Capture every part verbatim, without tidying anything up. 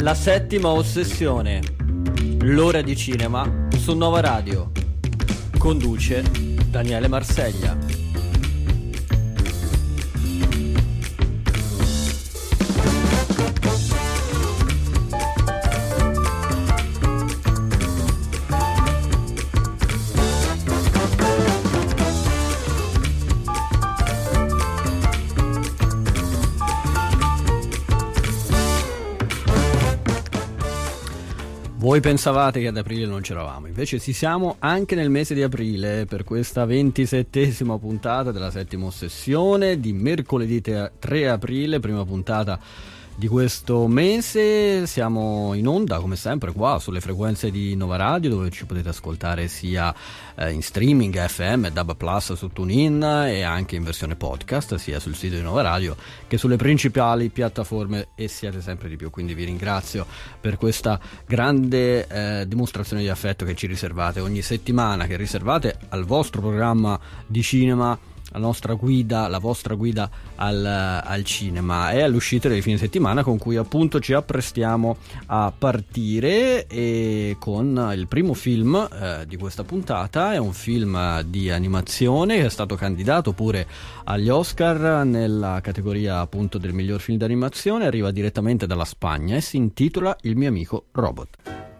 La settima ossessione, l'ora di cinema su Nova Radio. Conduce Daniele Marseglia. Voi pensavate che ad aprile non c'eravamo, invece ci siamo anche nel mese di aprile per questa ventisettesima puntata della settima ossessione di mercoledì tre aprile, prima puntata di questo mese. Siamo in onda come sempre qua sulle frequenze di Nova Radio, dove ci potete ascoltare sia eh, in streaming F M, D A B Plus su TuneIn e anche in versione podcast sia sul sito di Nova Radio che sulle principali piattaforme, e siete sempre di più, quindi vi ringrazio per questa grande eh, dimostrazione di affetto che ci riservate ogni settimana, che riservate al vostro programma di cinema, la nostra guida, la vostra guida al, al cinema, e all'uscita del fine settimana con cui appunto ci apprestiamo a partire, e con il primo film eh, di questa puntata. È un film di animazione che è stato candidato pure agli Oscar nella categoria appunto del miglior film d'animazione, arriva direttamente dalla Spagna e si intitola Il mio amico Robot.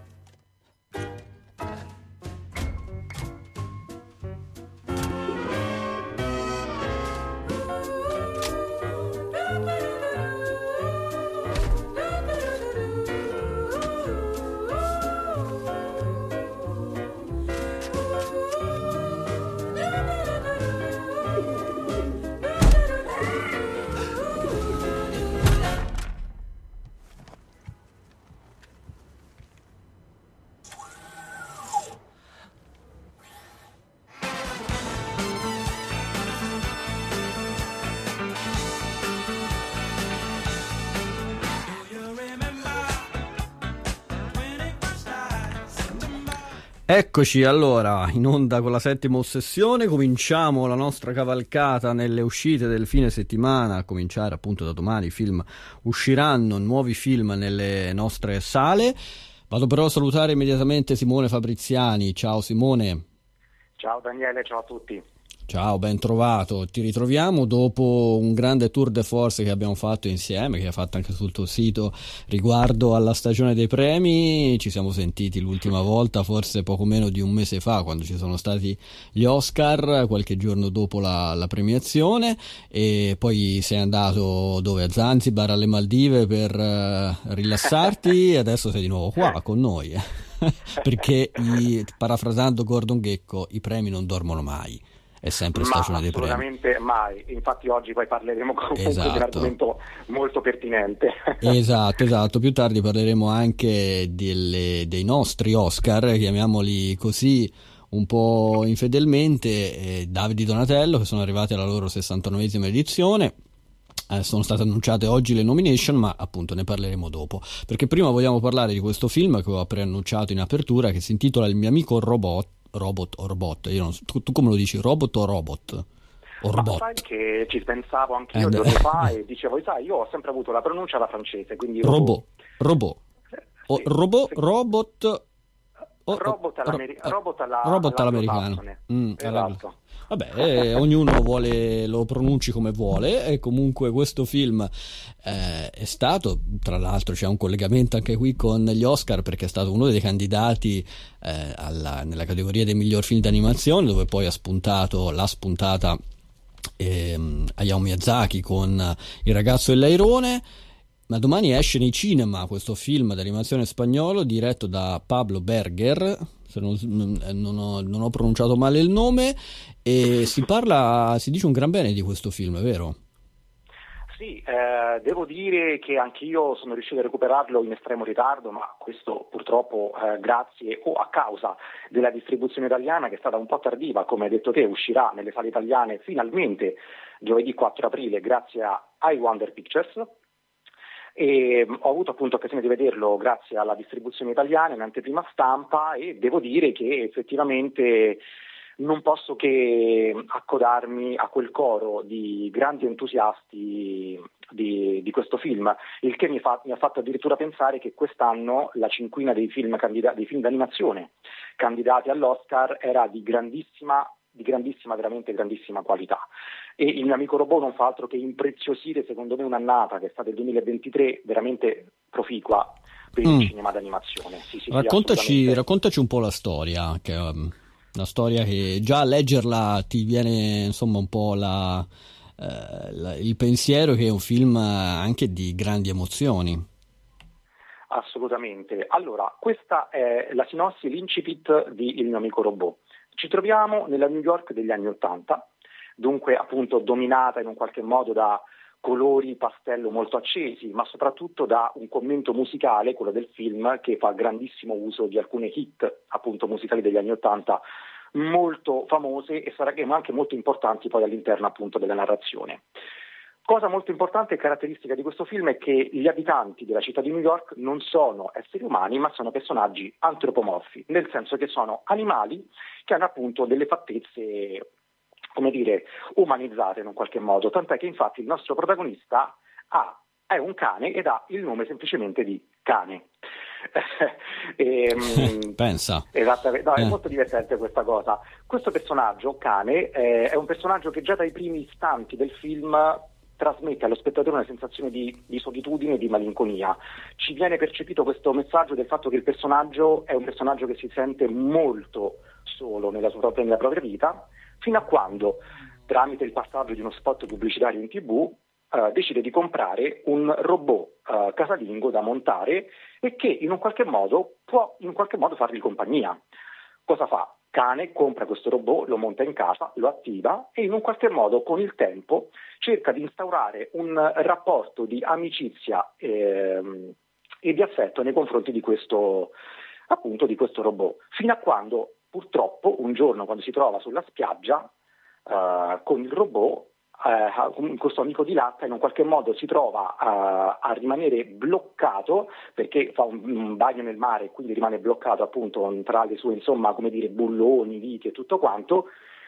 Eccoci allora in onda con la settima ossessione. Cominciamo la nostra cavalcata nelle uscite del fine settimana, a cominciare appunto da domani. I film usciranno, nuovi film nelle nostre sale. Vado però a salutare immediatamente Simone Fabriziani. Ciao Simone. Ciao Daniele, ciao a tutti. Ciao, ben trovato. Ti ritroviamo dopo un grande tour de force che abbiamo fatto insieme, che hai fatto anche sul tuo sito, riguardo alla stagione dei premi. Ci siamo sentiti l'ultima volta forse poco meno di un mese fa, quando ci sono stati gli Oscar, qualche giorno dopo la, la premiazione, e poi sei andato dove? A Zanzibar, alle Maldive, per uh, rilassarti e adesso sei di nuovo qua con noi perché i, parafrasando Gordon Gekko, i premi non dormono mai. È sempre stagione dei premi. Assolutamente mai. Infatti oggi poi parleremo comunque esatto. di un argomento molto pertinente. Esatto, esatto. Più tardi parleremo anche delle, dei nostri Oscar, chiamiamoli così un po' infedelmente, eh, Davide Donatello, che sono arrivati alla loro sessantanovesima edizione. Eh, sono state annunciate oggi le nomination, ma appunto ne parleremo dopo, perché prima vogliamo parlare di questo film che ho preannunciato in apertura, che si intitola Il mio amico Robot. Robot o robot, io non so, tu, tu come lo dici, robot o robot? O robot? Ma sai che ci pensavo anch'io eh giorni fa e dicevo, sai, io ho sempre avuto la pronuncia alla francese, quindi robot, robot, o, sì, robot, sì. robot, o, robot, all'ameri- ro- robot, alla, robot all'americano. Mm, esatto. Vabbè, eh, ognuno vuole, lo pronunci come vuole, e comunque questo film eh, è stato, tra l'altro c'è un collegamento anche qui con gli Oscar, perché è stato uno dei candidati eh, alla, nella categoria dei miglior film d'animazione, dove poi ha spuntato, l'ha spuntata ehm, Hayao Miyazaki con Il ragazzo e l'airone. Ma domani esce nei cinema questo film d'animazione spagnolo diretto da Pablo Berger, se non, non, ho, non ho pronunciato male il nome, e si parla, si dice un gran bene di questo film, vero? Sì, eh, devo dire che anch'io sono riuscito a recuperarlo in estremo ritardo, ma questo purtroppo eh, grazie o a causa della distribuzione italiana, che è stata un po' tardiva, come hai detto te, uscirà nelle sale italiane finalmente giovedì quattro aprile grazie a iWonder Pictures. E ho avuto appunto occasione di vederlo grazie alla distribuzione italiana in anteprima stampa, e devo dire che effettivamente non posso che accodarmi a quel coro di grandi entusiasti di, di questo film, il che mi, fa, mi ha fatto addirittura pensare che quest'anno la cinquina dei film, candida- dei film d'animazione candidati all'Oscar era di grandissima, di grandissima, veramente grandissima qualità. E Il mio amico robot non fa altro che impreziosire, secondo me, un'annata che è stata del duemilaventitré veramente proficua per il Mm. cinema d'animazione. Sì, sì, sì, Raccontaci, assolutamente. raccontaci un po' la storia, che, um, una storia che già a leggerla ti viene insomma un po' la, eh, la- il pensiero che è un film anche di grandi emozioni. Assolutamente. Allora, questa è la sinossi, l'incipit di Il mio amico robot. Ci troviamo nella New York degli anni Ottanta, dunque appunto dominata in un qualche modo da colori pastello molto accesi, ma soprattutto da un commento musicale, quello del film, che fa grandissimo uso di alcune hit appunto musicali degli anni Ottanta, molto famose e saranno anche molto importanti poi all'interno appunto della narrazione. Cosa molto importante e caratteristica di questo film è che gli abitanti della città di New York non sono esseri umani, ma sono personaggi antropomorfi, nel senso che sono animali che hanno appunto delle fattezze, come dire, umanizzate in un qualche modo, tant'è che infatti il nostro protagonista ha, è un cane ed ha il nome semplicemente di Cane. e, mh, Pensa. Esattamente, no, è Eh. molto divertente questa cosa. Questo personaggio, Cane, eh, è un personaggio che già dai primi istanti del film trasmette allo spettatore una sensazione di, di solitudine e di malinconia. Ci viene percepito questo messaggio del fatto che il personaggio è un personaggio che si sente molto solo nella, sua propria, nella propria vita, fino a quando, tramite il passaggio di uno spot pubblicitario in tivù, eh, decide di comprare un robot eh, casalingo da montare e che in un qualche modo può in qualche modo fargli compagnia. Cosa fa? Cane compra questo robot, lo monta in casa, lo attiva e in un qualche modo con il tempo cerca di instaurare un rapporto di amicizia ehm, e di affetto nei confronti di questo, appunto, di questo robot, fino a quando purtroppo un giorno, quando si trova sulla spiaggia eh, con il robot, eh, questo amico di latta in un qualche modo si trova a, a rimanere bloccato perché fa un, un bagno nel mare e quindi rimane bloccato appunto tra le sue, insomma, come dire, bulloni, viti e tutto quanto,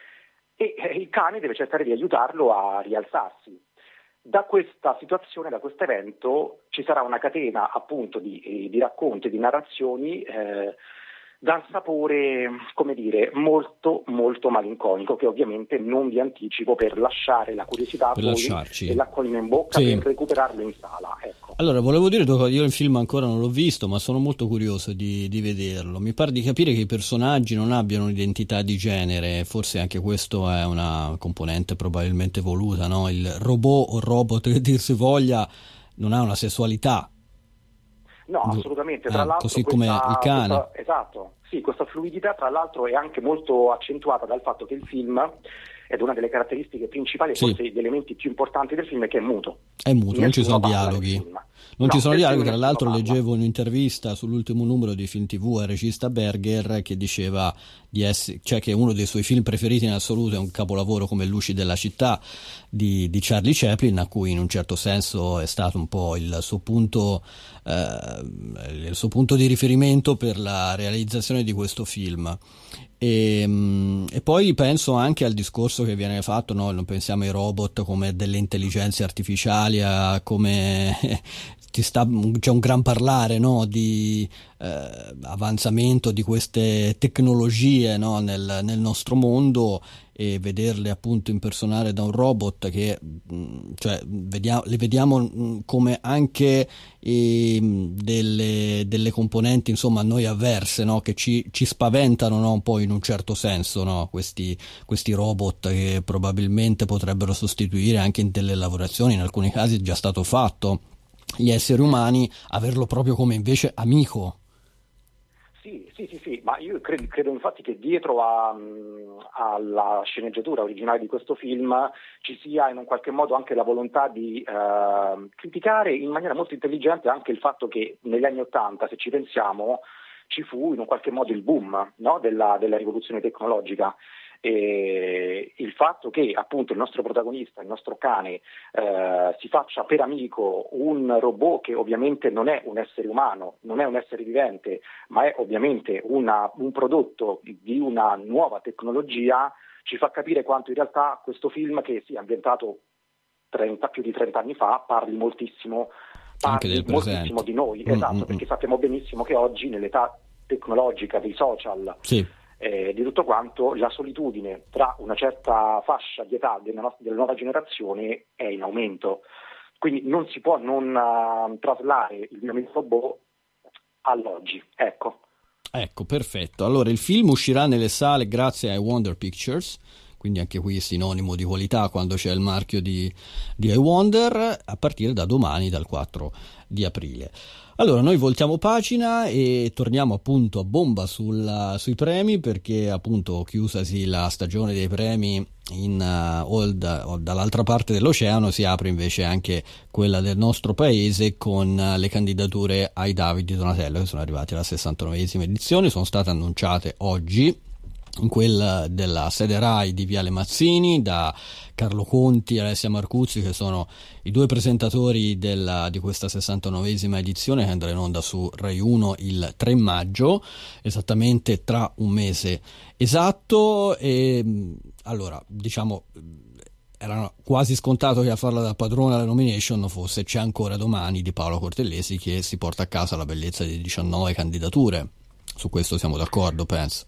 e eh, il cane deve cercare di aiutarlo a rialzarsi. Da questa situazione, da questo evento, ci sarà una catena appunto di, di racconti, di narrazioni eh, dal sapore, come dire, molto molto malinconico, che ovviamente non vi anticipo per lasciare la curiosità a Per voi lasciarci. e l'acquolina in bocca Sì. per recuperarlo in sala. Ecco. Allora, volevo dire, io il film ancora non l'ho visto, ma sono molto curioso di, di vederlo. Mi pare di capire che i personaggi non abbiano un'identità di genere, forse anche questo è una componente probabilmente voluta, no? Il robot o robot, che dir si voglia, non ha una sessualità. No, assolutamente, tra Eh, l'altro così questa, come il cane. questa, esatto, sì, questa fluidità tra l'altro è anche molto accentuata dal fatto che il film, ed una delle caratteristiche principali, Sì. forse gli elementi più importanti del film, è che è muto. È muto, non ci Nessuno sono parla nel dialoghi. film. Non No, ci sono del dialoghi, film tra l'altro nessuno parla. leggevo un'intervista sull'ultimo numero di Film tivù al regista Berger che diceva di essere, cioè che uno dei suoi film preferiti in assoluto è un capolavoro come Luci della città di, di Charlie Chaplin, a cui in un certo senso è stato un po' il suo punto eh, il suo punto di riferimento per la realizzazione di questo film. E, e poi penso anche al discorso che viene fatto, no? Non pensiamo ai robot come delle intelligenze artificiali, a come ti sta, c'è un gran parlare, no? Di eh, avanzamento di queste tecnologie, no? nel, nel nostro mondo, e vederle appunto impersonare da un robot che cioè vediamo, le vediamo come anche eh, delle, delle componenti insomma a noi avverse, no? Che ci, ci spaventano, no? Un po' in un certo senso, no? questi, questi robot che probabilmente potrebbero sostituire anche in delle lavorazioni, in alcuni casi è già stato fatto, gli esseri umani, averlo proprio come invece amico. Sì, sì, sì, sì, ma io credo, credo infatti che dietro a, mh, alla sceneggiatura originale di questo film ci sia in un qualche modo anche la volontà di eh, criticare in maniera molto intelligente anche il fatto che negli anni Ottanta, se ci pensiamo, ci fu in un qualche modo il boom, no? della, della rivoluzione tecnologica. E il fatto che appunto il nostro protagonista, il nostro cane, eh, si faccia per amico un robot che ovviamente non è un essere umano, non è un essere vivente, ma è ovviamente una, un prodotto di una nuova tecnologia, ci fa capire quanto in realtà questo film, che si è ambientato trenta, più di trenta anni fa, parli moltissimo, parli moltissimo di noi, mm, esatto, mm, perché sappiamo benissimo che oggi nell'età tecnologica dei social, sì. Eh, di tutto quanto, la solitudine tra una certa fascia di età della, nostra, della nuova generazione è in aumento, quindi non si può non uh, traslare il mio amico robot all'oggi, ecco. Ecco, perfetto. Allora, il film uscirà nelle sale grazie a Wonder Pictures, quindi anche qui è sinonimo di qualità quando c'è il marchio di, di iWonder, a partire da domani, dal quattro di aprile. Allora, noi voltiamo pagina e torniamo appunto a bomba sul, sui premi, perché appunto chiusasi la stagione dei premi in uh, old, o dall'altra parte dell'oceano, si apre invece anche quella del nostro paese con uh, le candidature ai David di Donatello, che sono arrivati alla sessantanovesima edizione, sono state annunciate oggi in quella della sede Rai di Viale Mazzini da Carlo Conti e Alessia Marcuzzi, che sono i due presentatori della, di questa sessantanovesima edizione, che andrà in onda su Rai uno il tre maggio, esattamente tra un mese esatto. E allora, diciamo, era quasi scontato che a farla da padrona alla nomination fosse C'è ancora domani di Paola Cortellesi, che si porta a casa la bellezza di diciannove candidature. Su questo siamo d'accordo, penso.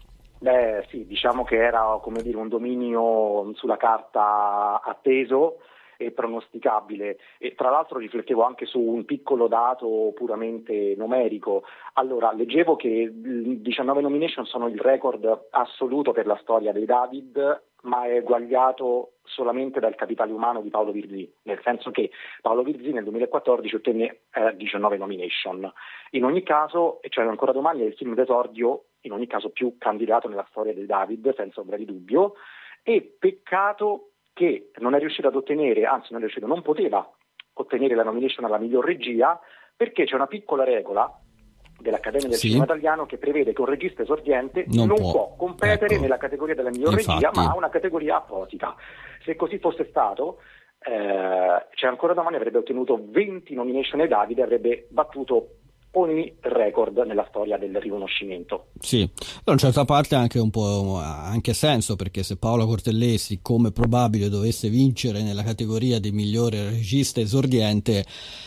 Beh sì, diciamo che era, come dire, un dominio sulla carta atteso e pronosticabile, e tra l'altro riflettevo anche su un piccolo dato puramente numerico. Allora, leggevo che diciannove nomination sono il record assoluto per la storia dei David, ma è eguagliato solamente dal capitale umano di Paolo Virzì, nel senso che Paolo Virzì nel duemilaquattordici ottenne eh, diciannove nomination. In ogni caso, cioè ancora domani è il film d'esordio, in ogni caso più candidato nella storia dei David, senza ombra di dubbio, e peccato che non è riuscito ad ottenere, anzi non è riuscito, non poteva ottenere la nomination alla miglior regia, perché c'è una piccola regola dell'Accademia del sì. Cinema Italiano che prevede che un regista esordiente non, non può, può competere ecco. nella categoria della miglior Infatti. regia, ma ha una categoria apposita. Se così fosse stato, eh, C'è ancora domani avrebbe ottenuto venti nomination ai Davide, avrebbe battuto ogni record nella storia del riconoscimento. Sì, da una certa parte ha anche un po' anche senso, perché se Paola Cortellesi, come probabile, dovesse vincere nella categoria di migliore regista esordiente,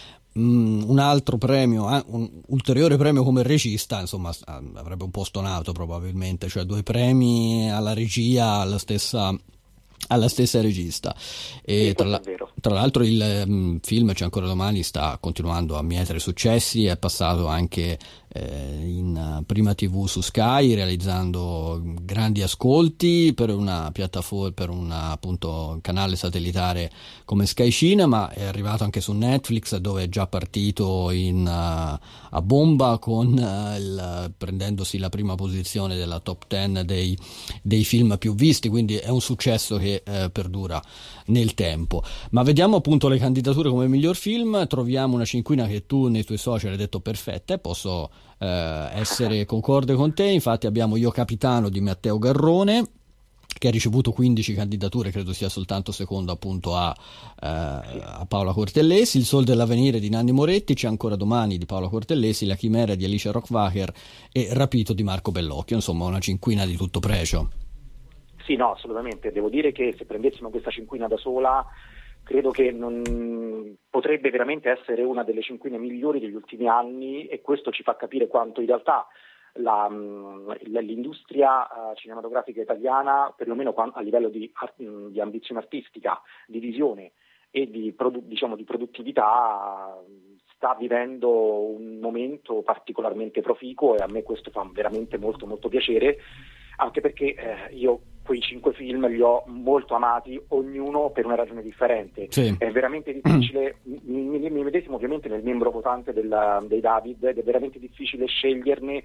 um, un altro premio, un ulteriore premio come regista, insomma, avrebbe un po' stonato probabilmente, cioè due premi alla regia alla stessa alla stessa regista. E sì, tra, la, tra l'altro il um, film C'è ancora domani sta continuando a mietere successi, è passato anche eh, in uh, prima tivù su Sky, realizzando grandi ascolti per una piattaforma, per un appunto canale satellitare come Sky Cinema, è arrivato anche su Netflix, dove è già partito in, uh, a bomba con uh, il, prendendosi la prima posizione della top dieci dei, dei film più visti, quindi è un successo che Eh, perdura nel tempo. Ma vediamo appunto le candidature come miglior film. Troviamo una cinquina che tu nei tuoi social hai detto perfetta, e posso eh, essere concorde con te. Infatti abbiamo Io Capitano di Matteo Garrone, che ha ricevuto quindici candidature, credo sia soltanto secondo appunto a, eh, a Paola Cortellesi. Il Sol dell'Avvenire di Nanni Moretti, C'è ancora domani di Paola Cortellesi, La Chimera di Alicia Rockwacher e Rapito di Marco Bellocchio. Insomma, una cinquina di tutto pregio. Sì, no, assolutamente. Devo dire che se prendessimo questa cinquina da sola, credo che non potrebbe veramente essere una delle cinquine migliori degli ultimi anni, e questo ci fa capire quanto in realtà la, l'industria cinematografica italiana, perlomeno a livello di, di ambizione artistica, di visione e di, diciamo, di produttività, sta vivendo un momento particolarmente proficuo, e a me questo fa veramente molto molto piacere, anche perché eh, io quei cinque film li ho molto amati, ognuno per una ragione differente. Sì. È veramente difficile, mi, mi, mi medesimo ovviamente nel membro votante del, dei David, ed è veramente difficile sceglierne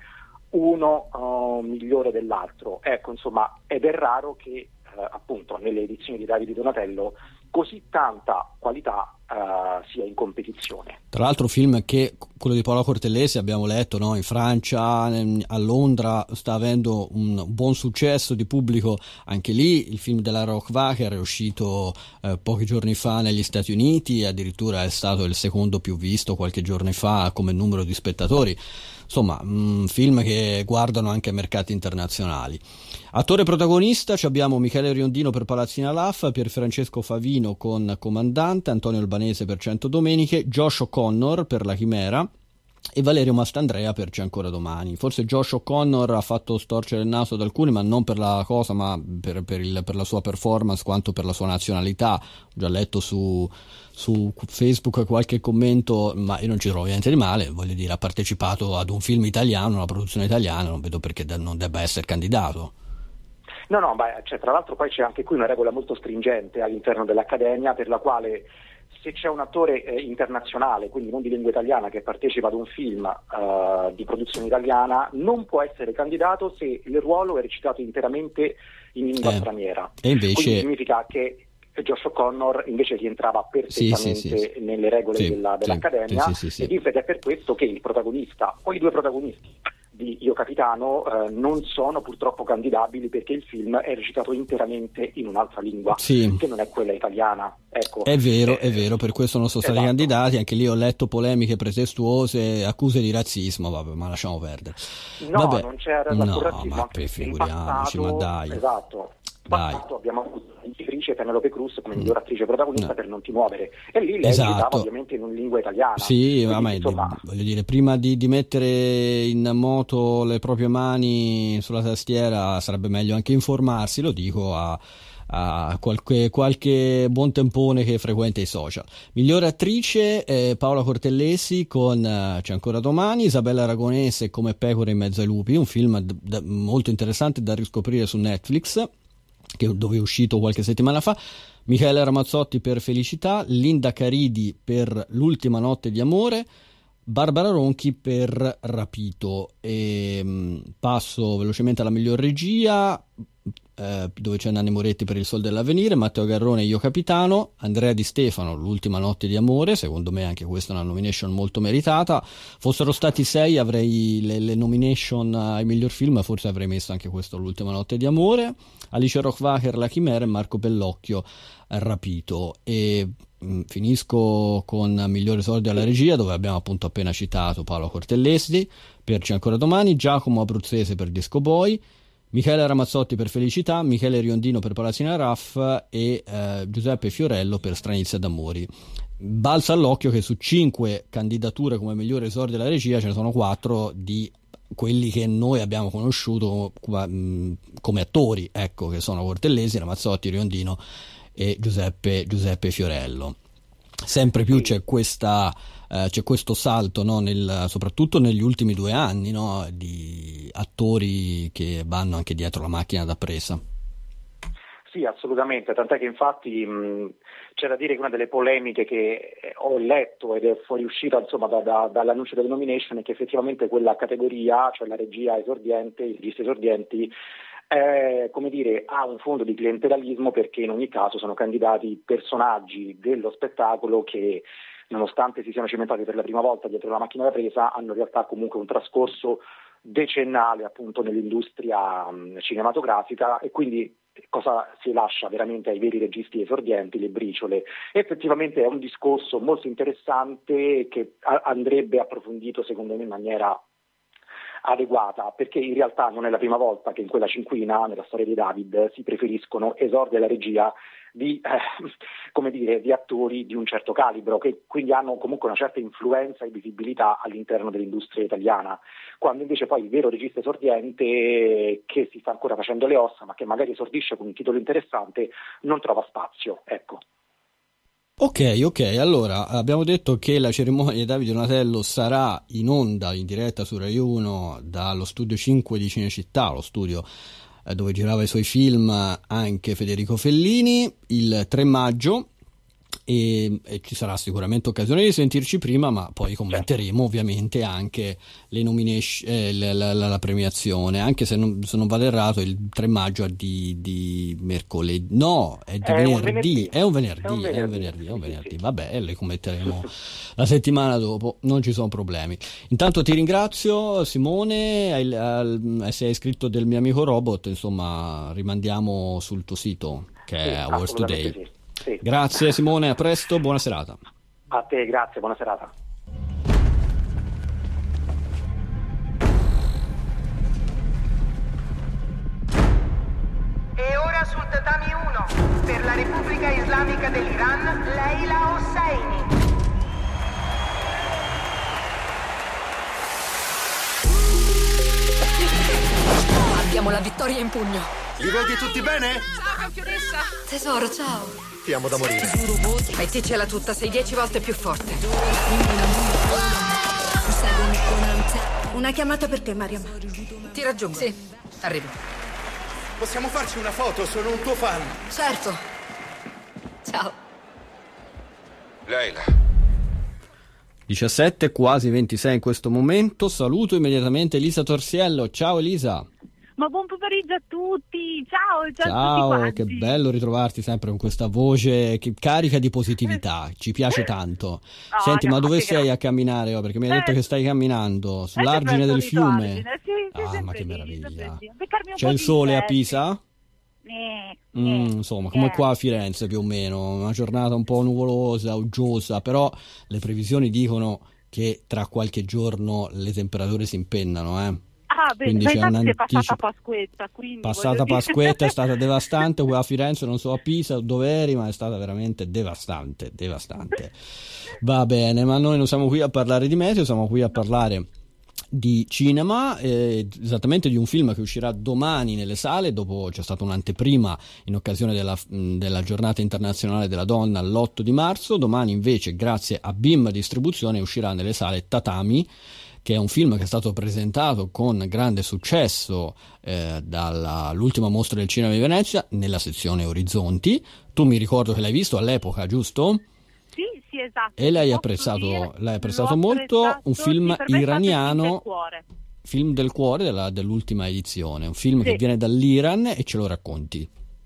uno uh, migliore dell'altro. Ecco, insomma, ed è raro che uh, appunto nelle edizioni di David di Donatello così tanta qualità uh, sia in competizione. Tra l'altro film che quello di Paola Cortellesi, abbiamo letto, no? In Francia, a Londra sta avendo un buon successo di pubblico anche lì. Il film della Rohrwacher è uscito eh, pochi giorni fa negli Stati Uniti, addirittura è stato il secondo più visto qualche giorno fa come numero di spettatori. Insomma, un film che guardano anche ai mercati internazionali. Attore protagonista ci abbiamo Michele Riondino per Palazzina Laffa, Pierfrancesco Favino con Comandante, Antonio Albanese per Cento Domeniche, Josh O'Connor per La Chimera e Valerio Mastandrea per C'è ancora domani. Forse Josh O'Connor ha fatto storcere il naso ad alcuni, ma non per la cosa, ma per, per, il, per la sua performance quanto per la sua nazionalità. Ho già letto su, su Facebook qualche commento, ma io non ci trovo niente di male, voglio dire, ha partecipato ad un film italiano, una produzione italiana, non vedo perché non debba essere candidato. No, no, beh, cioè, tra l'altro poi c'è anche qui una regola molto stringente all'interno dell'Accademia, per la quale se c'è un attore eh, internazionale, quindi non di lingua italiana, che partecipa ad un film uh, di produzione italiana, non può essere candidato se il ruolo è recitato interamente in lingua eh, straniera. E invece quindi significa che Josh O'Connor invece rientrava perfettamente sì, sì, sì, nelle regole sì, della, dell'Accademia sì, sì, sì, ed infatti è per questo che il protagonista o i due protagonisti di Io Capitano eh, non sono purtroppo candidabili, perché il film è recitato interamente in un'altra lingua sì. che non è quella italiana. Ecco. È vero, eh, è vero, per questo non sono stati esatto. candidati. Anche lì ho letto polemiche pretestuose, accuse di razzismo, vabbè, ma lasciamo perdere. No, vabbè. non c'era no, razzismo, ma prefiguriamoci, ma dai. Esatto. Dai. Abbiamo avuto l'attrice Penelope Cruz come miglior attrice protagonista no. per Non ti muovere, e lì lei esatto. recitava ovviamente in lingua italiana. Sì, Quindi, ma insomma... voglio dire, prima di, di mettere in moto le proprie mani sulla tastiera sarebbe meglio anche informarsi, lo dico a, a qualche, qualche buon tempone che frequenta i social. Migliore attrice eh, Paola Cortellesi con uh, C'è ancora domani, Isabella Aragonese come Pecore in mezzo ai lupi, un film d- d- molto interessante da riscoprire su Netflix, che dove è uscito qualche settimana fa. Michele Ramazzotti per Felicità, Linda Caridi per L'ultima notte di amore, Barbara Ronchi per Rapito. E, mh, passo velocemente alla miglior regia, eh, dove c'è Nanni Moretti per Il Sol dell'Avvenire, Matteo Garrone Io Capitano, Andrea Di Stefano L'ultima notte di amore. Secondo me anche questa è una nomination molto meritata. Fossero stati sei avrei le, le nomination ai miglior film, forse avrei messo anche questo L'ultima notte di amore. Alice Rohrwacher La Chimera e Marco Bellocchio Rapito. E mh, finisco con miglior esordio alla regia, dove abbiamo appunto appena citato Paolo Cortellesi per C'è ancora domani, Giacomo Abruzzese per Disco Boy, Michele Ramazzotti per Felicità, Michele Riondino per Palazzina Raff e eh, Giuseppe Fiorello per Stranizia d'Amori. Balza all'occhio che su cinque candidature come migliore esordio alla regia ce ne sono quattro di quelli che noi abbiamo conosciuto come attori, ecco, che sono Cortellesi, Ramazzotti, Riondino e Giuseppe, Giuseppe Fiorello. Sempre più c'è questa eh, c'è questo salto, no, nel, soprattutto negli ultimi due anni, no, di attori che vanno anche dietro la macchina da presa. Sì, assolutamente, tant'è che infatti mh, c'è da dire che una delle polemiche che ho letto ed è fuoriuscita insomma da, da, dall'annuncio delle nomination è che effettivamente quella categoria, cioè la regia esordiente, i registi esordienti, eh, come dire, ha un fondo di clientelismo, perché in ogni caso sono candidati personaggi dello spettacolo che, nonostante si siano cimentati per la prima volta dietro la macchina da presa, hanno in realtà comunque un trascorso decennale appunto nell'industria mh, cinematografica, e quindi cosa si lascia veramente ai veri registi esordienti? Le briciole. Effettivamente è un discorso molto interessante che a- andrebbe approfondito secondo me in maniera adeguata, perché in realtà non è la prima volta che in quella cinquina, nella storia di David, si preferiscono esordi alla regia di, eh, come dire, di attori di un certo calibro, che quindi hanno comunque una certa influenza e visibilità all'interno dell'industria italiana, quando invece poi il vero regista esordiente, che si sta ancora facendo le ossa ma che magari esordisce con un titolo interessante, non trova spazio, ecco. Ok, ok, allora abbiamo detto che la cerimonia di Davide Donatello sarà in onda, in diretta su Rai uno dallo studio cinque di Cinecittà, lo studio eh, dove girava i suoi film anche Federico Fellini, il tre maggio. E, e ci sarà sicuramente occasione di sentirci prima, ma poi commenteremo ovviamente anche le nomination, eh, la, la, la, la premiazione, anche se non, se non vado errato il tre maggio è di, di mercoledì, no, è di è venerdì, un venerdì, è un venerdì, è un venerdì, è un venerdì, è un sì, venerdì. sì. Vabbè, le commenteremo la settimana dopo, non ci sono problemi. Intanto ti ringrazio Simone, hai, al, se hai iscritto del mio amico Robot, insomma rimandiamo sul tuo sito che Sì, è Awards Today. sì. Sì. Grazie Simone, a presto, buona serata. A te, grazie, buona serata. E ora sul tatami uno, per la Repubblica Islamica dell'Iran, Leila Hosseini. Abbiamo la vittoria in pugno. Li vedi tutti bene? Ciao, campionessa. Tesoro, ciao. Ti amo da morire. Metticela tutta, sei dieci volte più forte. Una chiamata per te, Mariam. Ti raggiungo. Sì, arrivo. Possiamo farci una foto? Sono un tuo fan. Certo. Ciao. Leila. diciassette, quasi ventisei in questo momento. Saluto immediatamente Elisa Torsiello. Ciao Elisa. Ma buon pomeriggio a tutti, ciao, ciao, Ciao, a tutti che quanti. bello ritrovarti sempre con questa voce che carica di positività, ci piace tanto. Oh, Senti, ma dove grazie, sei grazie. a camminare? Oh, perché mi hai Eh, detto che stai camminando Eh, sull'argine sempre del al solito fiume. argine, sì, sì, Ah, sempre ma che lì, meraviglia. sempre lì. Beccarmi un C'è po' il di sole a insetti. Pisa? Eh, Mm, eh, insomma, come eh. qua a Firenze più o meno, una giornata un po' nuvolosa, uggiosa, però le previsioni dicono che tra qualche giorno le temperature si impennano, eh. Ah, bene, Quindi ma c'è infatti un è passata anticipo. Pasquetta, quindi Passata voglio dire- Pasquetta è stata devastante qua a Firenze, non so a Pisa dove eri, ma è stata veramente devastante, devastante. Va bene, ma noi non siamo qui a parlare di meteo, siamo qui a parlare di cinema, eh, esattamente di un film che uscirà domani nelle sale. Dopo c'è stata un'anteprima in occasione della, della giornata internazionale della donna l'otto di marzo. Domani invece, grazie a B I M Distribuzione, uscirà nelle sale Tatami, che è un film che è stato presentato con grande successo eh, dall'ultima mostra del cinema di Venezia nella sezione Orizzonti. Tu mi ricordo che l'hai visto all'epoca, giusto? Sì, sì, esatto. E l'hai Posso apprezzato, dire, l'hai apprezzato l'ho molto, apprezzato, un film sì, per me è stato il iraniano, film del cuore. film del cuore della- dell'ultima edizione, un film Sì. che viene dall'Iran e ce lo racconti.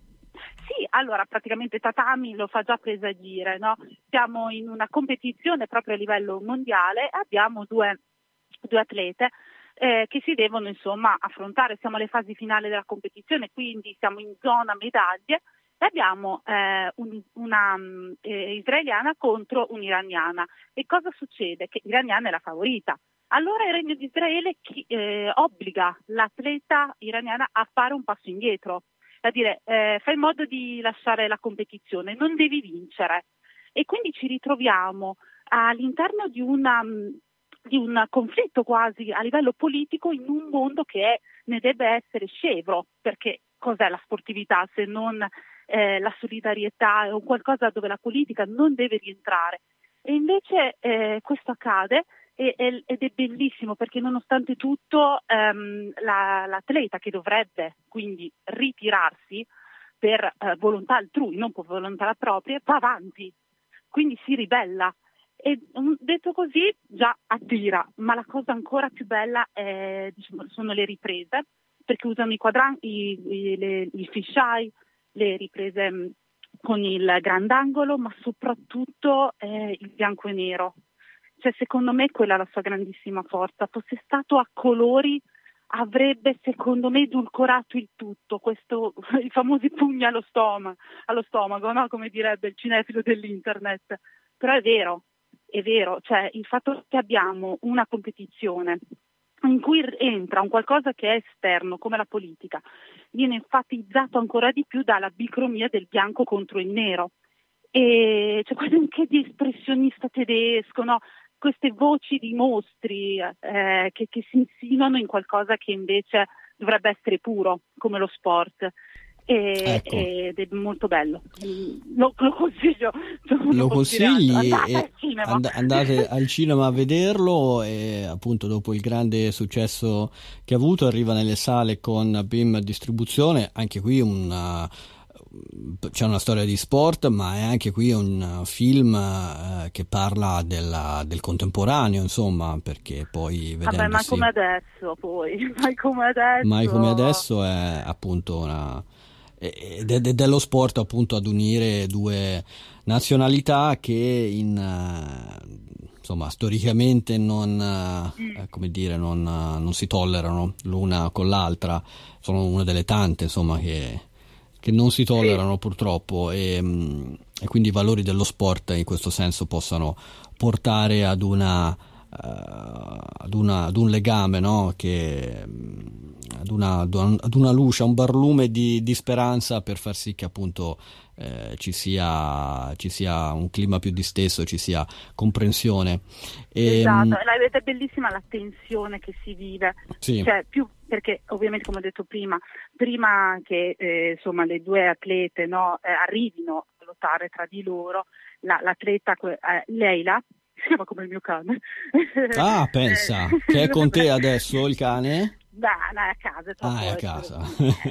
Sì, allora praticamente Tatami lo fa già presagire, no? Siamo in una competizione proprio a livello mondiale e abbiamo due, due atlete eh, che si devono insomma affrontare. Siamo alle fasi finali della competizione, quindi siamo in zona medaglie e abbiamo eh, un- una mm, eh, israeliana contro un'iraniana. E cosa succede? Che l'iraniana è la favorita. Allora il Regno di Israele chi- eh, obbliga l'atleta iraniana a fare un passo indietro, a dire eh, fai in modo di lasciare la competizione, non devi vincere. E quindi ci ritroviamo all'interno di, una, mh, di un conflitto quasi a livello politico in un mondo che è, ne deve essere scevro, perché cos'è la sportività se non eh, la solidarietà o qualcosa dove la politica non deve rientrare. E invece eh, questo accade e- e- ed è bellissimo perché nonostante tutto ehm, la- l'atleta che dovrebbe quindi ritirarsi per eh, volontà altrui, non per volontà propria, va avanti, quindi si ribella. E mm, detto così già attira, ma la cosa ancora più bella è, diciamo, sono le riprese, perché usano i quadranti, i, i, le- i fisheye, le riprese mh, con il grandangolo, ma soprattutto eh, il bianco e nero. Cioè, secondo me quella è la sua grandissima forza. Fosse stato a colori avrebbe, secondo me, edulcorato il tutto, questo, i famosi pugni allo stoma, allo stomaco, no? Come direbbe il cinefilo dell'internet. Però è vero, è vero, cioè il fatto che abbiamo una competizione in cui entra un qualcosa che è esterno, come la politica, viene enfatizzato ancora di più dalla bicromia del bianco contro il nero. E c'è quasi anche di espressionista tedesco, no? Queste voci di mostri eh, che, che si insinuano in qualcosa che invece dovrebbe essere puro, come lo sport. E, Ecco. Ed è molto bello. Lo, lo consiglio. Sono Lo consigli? Andate e al cinema. and- andate al cinema a vederlo e appunto dopo il grande successo che ha avuto arriva nelle sale con B I M Distribuzione, anche qui una, c'è una storia di sport, ma è anche qui un film eh, che parla della, del contemporaneo, insomma, perché poi vedendosi... Vabbè, ma come adesso poi, mai come adesso... Mai come adesso è appunto una... ed è dello sport appunto ad unire due nazionalità che in... insomma, storicamente non, eh, come dire, non, non si tollerano l'una con l'altra, sono una delle tante, insomma, che, che non si tollerano sì. purtroppo, e, e quindi i valori dello sport in questo senso possano portare ad una, uh, ad, una ad un legame, no? Che ad una, ad una luce, a un barlume di, di speranza, per far sì che appunto Eh, ci sia ci sia un clima più disteso, ci sia comprensione. E, esatto, ed è bellissima la tensione che si vive, sì. Cioè, più perché ovviamente, come ho detto prima, prima che eh, insomma le due atlete, no, eh, arrivino a lottare tra di loro, la, l'atleta eh, Leila, si chiama come il mio cane. Ah, pensa, che è con te adesso il cane? Beh, no, è a casa. Ah, è a casa.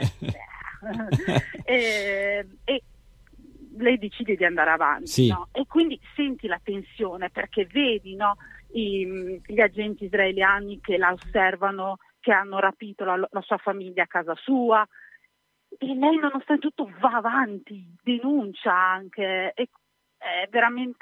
e, e lei decide di andare avanti, sì. no? E quindi senti la tensione, perché vedi, no, i, gli agenti israeliani che la osservano, che hanno rapito la, la sua famiglia a casa sua, e lei nonostante tutto va avanti, denuncia anche, e è veramente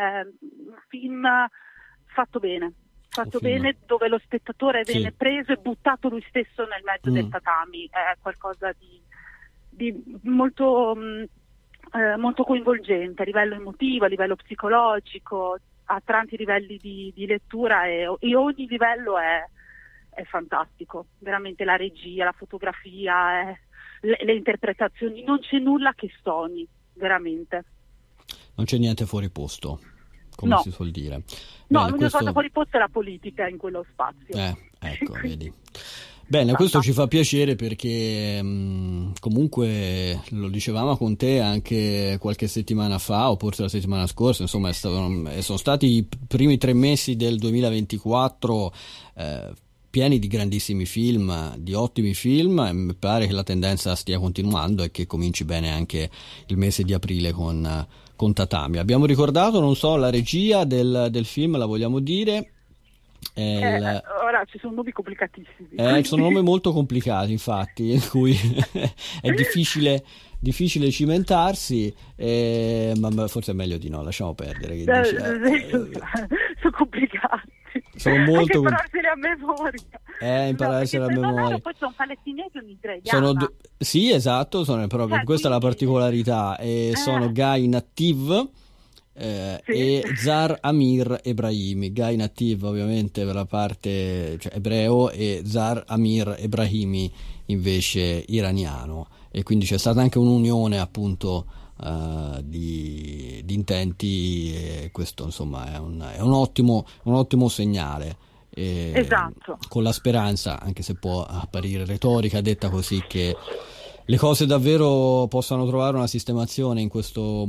un film fatto bene, fatto bene, dove lo spettatore viene sì. preso e buttato lui stesso nel mezzo mm. del tatami, è qualcosa di, di molto... Mh, Eh, molto coinvolgente a livello emotivo, a livello psicologico, a tanti livelli di, di lettura, e, e ogni livello è, è fantastico, veramente la regia, la fotografia, è, le, le interpretazioni, non c'è nulla che stoni, veramente. Non c'è niente fuori posto, come no. si suol dire. No, Bene, l'unica questo... cosa fuori posto è la politica in quello spazio. Eh, ecco, vedi. Bene, questo ci fa piacere perché mh, comunque lo dicevamo con te anche qualche settimana fa, o forse la settimana scorsa, insomma è stato, sono stati i primi tre mesi del duemilaventiquattro eh, pieni di grandissimi film, di ottimi film, e mi pare che la tendenza stia continuando e che cominci bene anche il mese di aprile con, con Tatami. Abbiamo ricordato, non so, la regia del, del film, la vogliamo dire? Eh, il... Ora ci sono nomi complicatissimi. Eh, sono nomi molto complicati, infatti, in cui è difficile, difficile cimentarsi, eh, ma forse è meglio di no, lasciamo perdere. Che eh, dice, eh, sono complicati. Sono molto anche impararseli a memoria. Eh, impararseli no, a memoria. Poi sono palestinesi o israeliani. Sono do... Sì, esatto, sono proprio, cioè, questa quindi... è la particolarità. E eh. Sono Guy Nativ. Eh, sì. E Zar Amir Ebrahimi, Guy Nativ ovviamente per la parte, cioè, ebreo, e Zar Amir Ebrahimi invece iraniano, e quindi c'è stata anche un'unione appunto uh, di, di intenti, e questo insomma è un, è un ottimo un ottimo segnale, e esatto. Con la speranza, anche se può apparire retorica detta così, che le cose davvero possano trovare una sistemazione in questo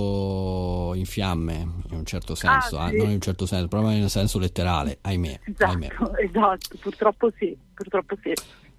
mondo in fiamme, in un certo senso, ah, sì. eh, non in un certo senso, proprio nel senso letterale, ahimè. Esatto, ahimè. esatto, purtroppo sì, purtroppo sì.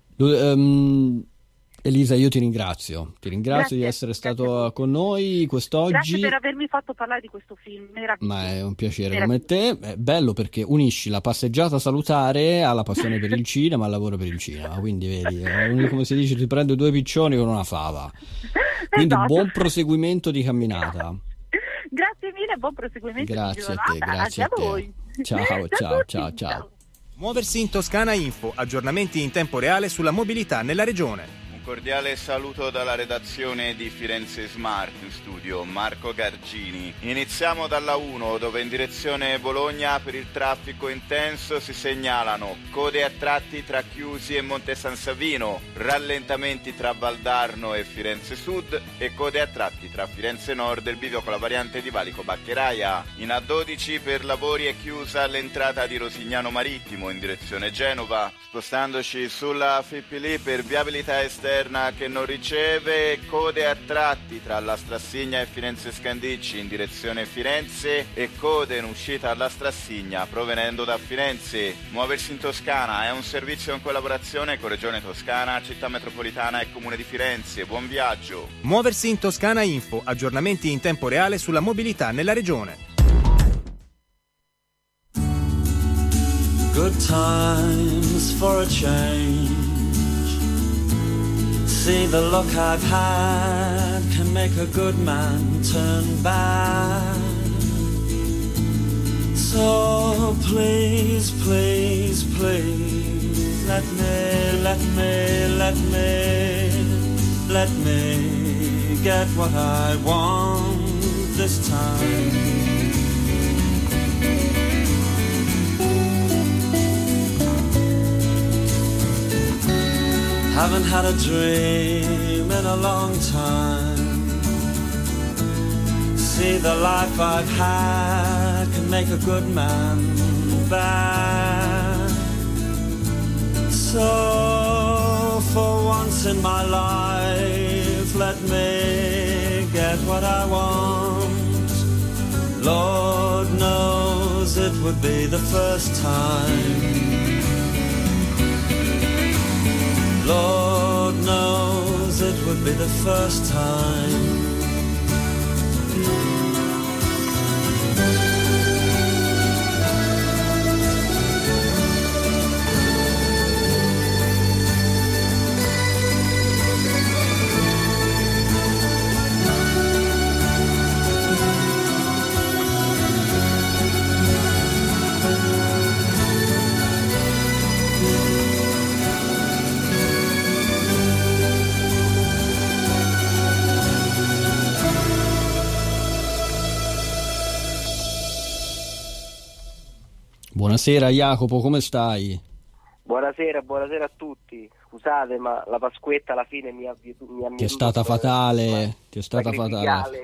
Um, Elisa, io ti ringrazio, ti ringrazio grazie, di essere stato con noi quest'oggi. Grazie per avermi fatto parlare di questo film, ma è un piacere come te, è bello perché unisci la passeggiata salutare alla passione per il cinema, al lavoro per il cinema, quindi vedi, è come si dice, ti prendo due piccioni con una fava, quindi esatto. Buon proseguimento di camminata. Grazie mille, buon proseguimento. Grazie a te, grazie a, a voi. Ciao, ciao, ciao, ciao, ciao. Muoversi in Toscana Info, aggiornamenti in tempo reale sulla mobilità nella regione. Cordiale saluto dalla redazione di Firenze Smart, in studio Marco Gargini. Iniziamo dalla uno, dove in direzione Bologna per il traffico intenso si segnalano code a tratti tra Chiusi e Monte San Savino, rallentamenti tra Valdarno e Firenze Sud e code a tratti tra Firenze Nord e il bivio con la variante di Valico Baccheraia. In A dodici per lavori è chiusa l'entrata di Rosignano Marittimo in direzione Genova. Spostandoci sulla Fippili per viabilità esterna esterna che non riceve, code a tratti tra la Strassigna e Firenze Scandicci in direzione Firenze e code in uscita alla Strassigna provenendo da Firenze. Muoversi in Toscana è un servizio in collaborazione con Regione Toscana, Città Metropolitana e Comune di Firenze. Buon viaggio. Muoversi in Toscana Info, aggiornamenti in tempo reale sulla mobilità nella regione. Good times for a change. See, the luck I've had can make a good man turn bad. So please, please, please, let me, let me, let me, let me get what I want this time. Haven't had a dream in a long time. See, the life I've had can make a good man bad. So for once in my life, let me get what I want. Lord knows it would be the first time. Lord knows it would be the first time. Buonasera Jacopo, come stai? Buonasera, buonasera a tutti. Scusate, ma la Pasquetta alla fine mi ha mi ha Ti è stata fatale, ti è stata fatale.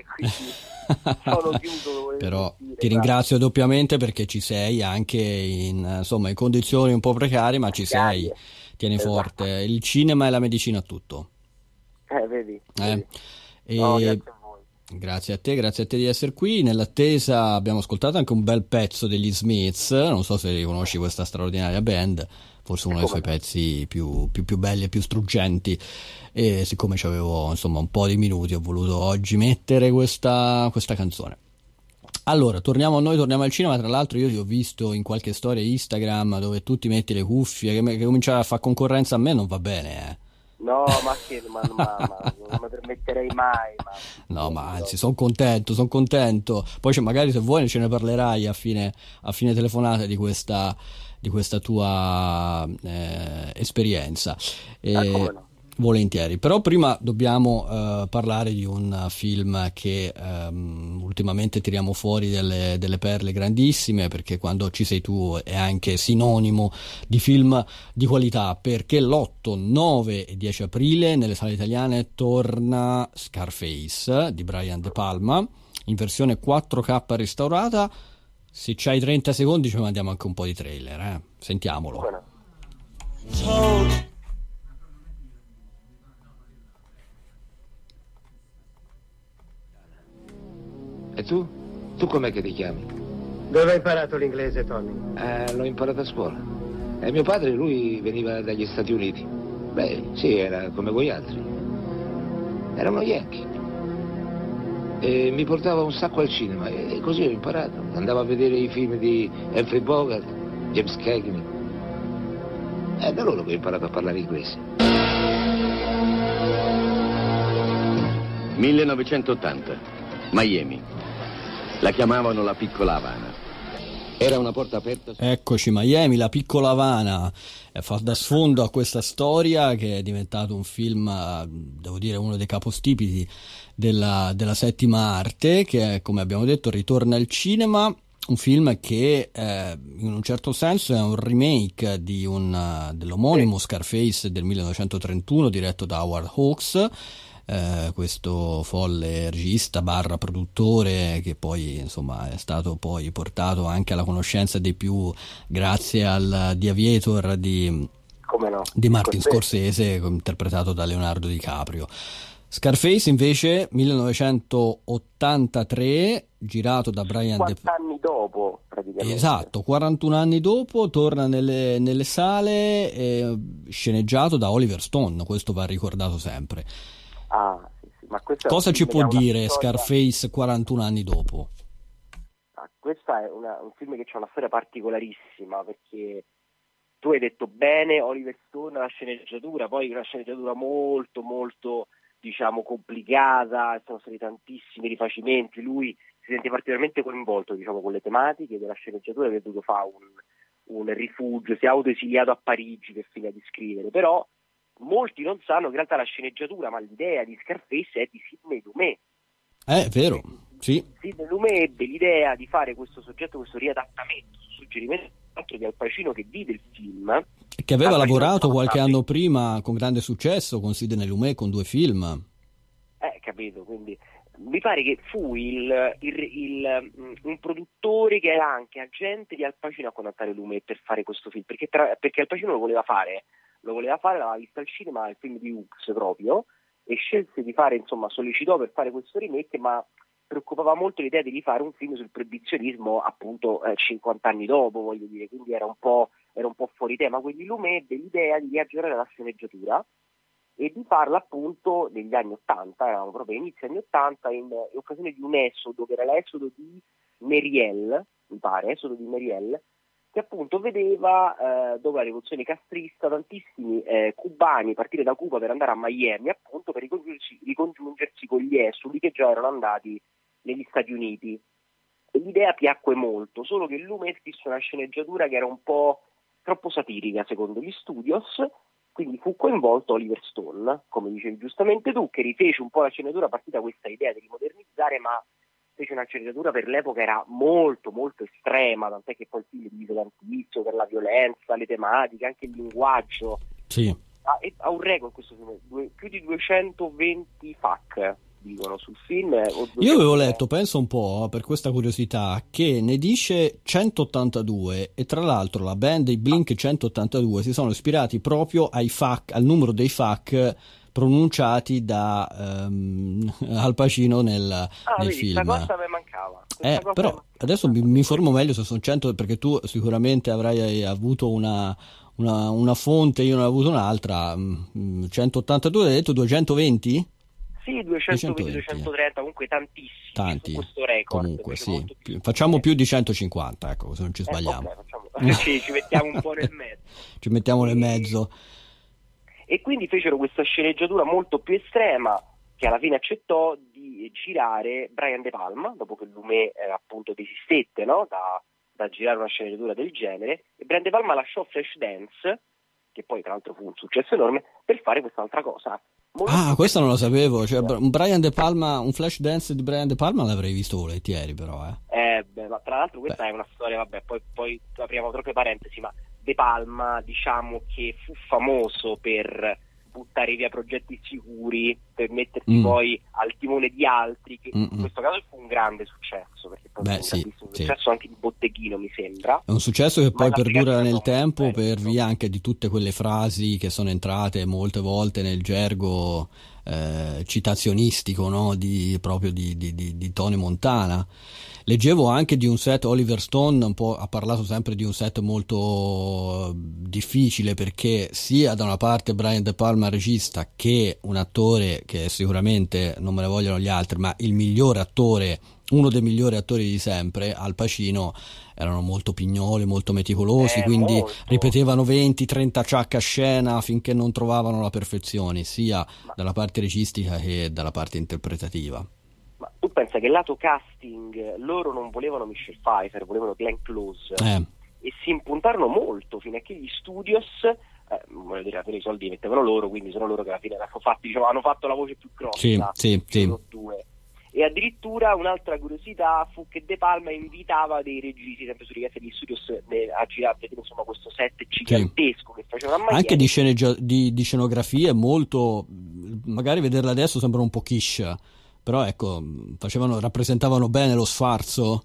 Sono chiuso. Però dire, ti ringrazio bravo. doppiamente perché ci sei anche in, insomma, in condizioni un po' precarie, ma ci Precarie. sei. Tieni Esatto. forte. Il cinema e la medicina tutto. Eh, vedi. Eh. vedi. E... No, grazie a voi. Grazie a te, grazie a te di essere qui. Nell'attesa abbiamo ascoltato anche un bel pezzo degli Smiths, non so se riconosci questa straordinaria band, forse uno dei suoi pezzi più, più, più belli e più struggenti, e siccome c'avevo insomma un po' di minuti ho voluto oggi mettere questa, questa canzone. Allora, torniamo a noi, torniamo al cinema. Tra l'altro io ti ho visto in qualche storia Instagram dove tu ti metti le cuffie, che, che cominciare a fare concorrenza a me non va bene, eh. No, ma che ma, ma, ma non mi permetterei mai. Ma... No, ma anzi, sono contento, sono contento. Poi c'è, magari se vuoi ce ne parlerai a fine, a fine telefonata di questa, di questa tua eh, esperienza. E, ah, come no? Volentieri. Però prima dobbiamo eh, parlare di un film che ehm, ultimamente tiriamo fuori delle, delle perle grandissime, perché quando ci sei tu è anche sinonimo di film di qualità, perché l'otto, nove e dieci aprile nelle sale italiane torna Scarface di Brian De Palma in versione quattro K restaurata. Se c'hai trenta secondi ci mandiamo anche un po' di trailer, eh? Sentiamolo. Told. E tu? Tu com'è che ti chiami? Dove hai imparato l'inglese, Tony? Eh, l'ho imparato a scuola. E mio padre, lui, veniva dagli Stati Uniti. Beh, sì, era come voi altri. Era uno yankee. E mi portava un sacco al cinema e così ho imparato. Andavo a vedere i film di Humphrey Bogart, James Cagney. È da loro che ho imparato a parlare inglese. millenovecentottanta, Miami. La chiamavano la piccola Havana. Era una porta aperta. Eccoci, Miami, la piccola Havana, eh, fa da sfondo a questa storia che è diventato un film, devo dire, uno dei capostipiti della, della settima arte, che come abbiamo detto ritorna al cinema. Un film che eh, in un certo senso è un remake di un, dell'omonimo Scarface del millenovecentotrentuno diretto da Howard Hawks. Eh, questo folle regista barra produttore che poi insomma è stato poi portato anche alla conoscenza dei più grazie al The Aviator di, come no? Di Martin Scorsese, interpretato da Leonardo DiCaprio. Scarface invece millenovecentottantatré, girato da Brian De Palma. anni dopo praticamente. Esatto, quarantuno anni dopo, torna nelle, nelle sale, eh, sceneggiato da Oliver Stone, questo va ricordato sempre. Ah, sì, sì. Ma cosa ci può dire storia... Scarface quarantuno anni dopo? Ah, questo è una, un film che ha una storia particolarissima, perché tu hai detto bene, Oliver Stone, la sceneggiatura, poi una sceneggiatura molto molto diciamo complicata, sono stati tantissimi rifacimenti, lui si sente particolarmente coinvolto diciamo con le tematiche della sceneggiatura, che dovuto fa un, un rifugio, si è autoesiliato a Parigi per finire di scrivere, però molti non sanno che in realtà la sceneggiatura, ma l'idea di Scarface è di Sidney Lumet. Eh, è vero, sì. Sidney Lumet ebbe l'idea di fare questo soggetto, questo riadattamento, su suggerimento di Al Pacino, che vide il film. Che aveva lavorato qualche anno prima con grande successo con Sidney Lumet, con due film. Eh, capito, quindi mi pare che fu il, il, il, un produttore che era anche agente di Al Pacino a contattare Lumet per fare questo film, perché, tra, perché Al Pacino lo voleva fare, lo voleva fare, l'aveva visto al cinema, il film di Hughes proprio, e scelse di fare, insomma, sollecitò per fare questo remake, ma preoccupava molto l'idea di rifare un film sul proibizionismo appunto eh, cinquanta anni dopo, voglio dire, quindi era un po', era un po' fuori tema, quindi Lumet ebbe l'idea di riaggiornare la sceneggiatura e di farla appunto negli anni ottanta, eravamo proprio inizio anni ottanta, in, in occasione di un esodo, che era l'esodo di Meriel, mi pare, esodo di Meriel, che appunto vedeva, eh, dopo la rivoluzione castrista, tantissimi eh, cubani partire da Cuba per andare a Miami, appunto per ricongiungersi, ricongiungersi con gli esuli che già erano andati negli Stati Uniti. E l'idea piacque molto, solo che Lumet scrisse una sceneggiatura che era un po' troppo satirica secondo gli studios, quindi fu coinvolto Oliver Stone, come dicevi giustamente tu, che rifece un po' la sceneggiatura a partire da questa idea di modernizzare, ma fece una sceneggiatura per l'epoca era molto molto estrema, tant'è che poi il film è diviso tantissimo per la violenza, le tematiche, anche il linguaggio. Sì. Ha, ha un record questo film, due, più di duecentoventi F A Q dicono sul film. O Io avevo letto, penso un po', per questa curiosità, che ne dice centottantadue, e tra l'altro la band dei Blink centottantadue si sono ispirati proprio ai F A Q, al numero dei F A Q pronunciati da um, Al Pacino nel, ah, nel vedi, film. Questa cosa mi mancava. Eh, cosa però mi... adesso mi, mi informo meglio se sono cento, perché tu sicuramente avrai avuto una, una, una fonte, io non ho avuto un'altra. centottantadue, hai detto duecentoventi? Sì, duecentoventi, duecentotrenta, comunque tantissimi. Tanti, questo record. comunque sì. Più, facciamo più di centocinquanta, ecco, se non ci sbagliamo. Eh, okay, facciamo... sì, ci mettiamo un po' nel mezzo. Ci mettiamo nel mezzo. E quindi fecero questa sceneggiatura molto più estrema, che alla fine accettò di girare Brian De Palma, dopo che Lumet eh, appunto desistette, no? da, da girare una sceneggiatura del genere, e Brian De Palma lasciò Flashdance, che poi tra l'altro fu un successo enorme, per fare quest'altra cosa. Molto ah, questo non lo sapevo, cioè un Brian De Palma, un Flashdance di Brian De Palma l'avrei visto volentieri però, eh. Eh, beh, ma tra l'altro questa beh. è una storia, vabbè, poi, poi apriamo troppe parentesi, ma De Palma, diciamo che fu famoso per buttare via progetti sicuri, per mettersi mm. poi al timone di altri, che Mm-mm. in questo caso fu un grande successo, perché poi Beh, fu sì, un sì. successo anche di botteghino, mi sembra. È un successo che poi Ma perdura nel tempo per via anche di tutte quelle frasi che sono entrate molte volte nel gergo eh, citazionistico, no? di, proprio di, di, di, di Tony Montana. Leggevo anche di un set, Oliver Stone un po' ha parlato sempre di un set molto difficile, perché sia da una parte Brian De Palma regista, che un attore che sicuramente non me ne vogliono gli altri, ma il migliore attore, uno dei migliori attori di sempre, Al Pacino, erano molto pignoli, molto meticolosi, eh, quindi molto. ripetevano venti trenta ciacche a scena finché non trovavano la perfezione, sia ma... dalla parte registica che dalla parte interpretativa. Ma tu pensa che lato casting loro non volevano Michelle Pfeiffer, volevano Glenn Close, eh. e si impuntarono molto fino a che gli studios, eh, voglio dire, alla fine i soldi li mettevano loro, quindi sono loro che alla fine hanno fatto, diciamo, hanno fatto la voce più grossa. Sì, sì, sì. Due. E addirittura un'altra curiosità fu che De Palma invitava dei registi sempre su richiesta degli studios a girare, vedere insomma questo set gigantesco sì. che facevano a Miami. Anche di, sceneggia- di, di scenografie molto, magari vederla adesso sembra un po' quiche, però ecco, facevano, rappresentavano bene lo sfarzo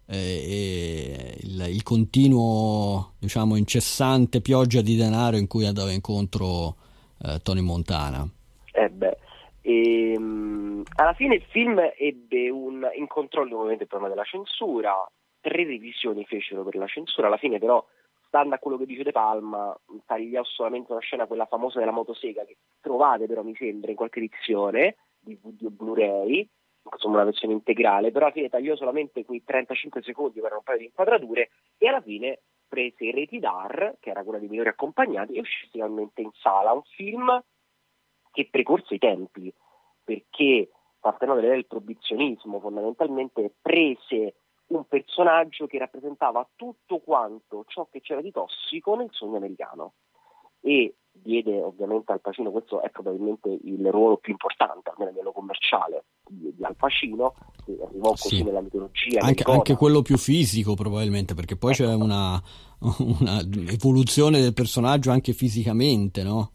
e il, il continuo, diciamo, incessante pioggia di denaro in cui andava incontro eh, Tony Montana. Eh beh, ehm, alla fine il film ebbe un incontrò ovviamente il problema della censura, tre revisioni fecero per la censura, alla fine però, stando a quello che dice De Palma, tagliò solamente una scena, quella famosa della motosega, che trovate però mi sembra in qualche edizione D V D o Blu-ray, insomma una versione integrale, però alla fine tagliò solamente quei trentacinque secondi per un paio di inquadrature e alla fine prese Rated R, che era quella dei minori accompagnati, e uscì finalmente in sala, un film che precorse i tempi, perché partendo del proibizionismo fondamentalmente prese un personaggio che rappresentava tutto quanto ciò che c'era di tossico nel sogno americano e diede ovviamente Al Pacino, questo è probabilmente il ruolo più importante almeno a livello commerciale di, di Al Pacino, che arrivò così sì. nella mitologia anche, anche quello più fisico probabilmente, perché poi ecco. c'è una, una evoluzione del personaggio anche fisicamente, no?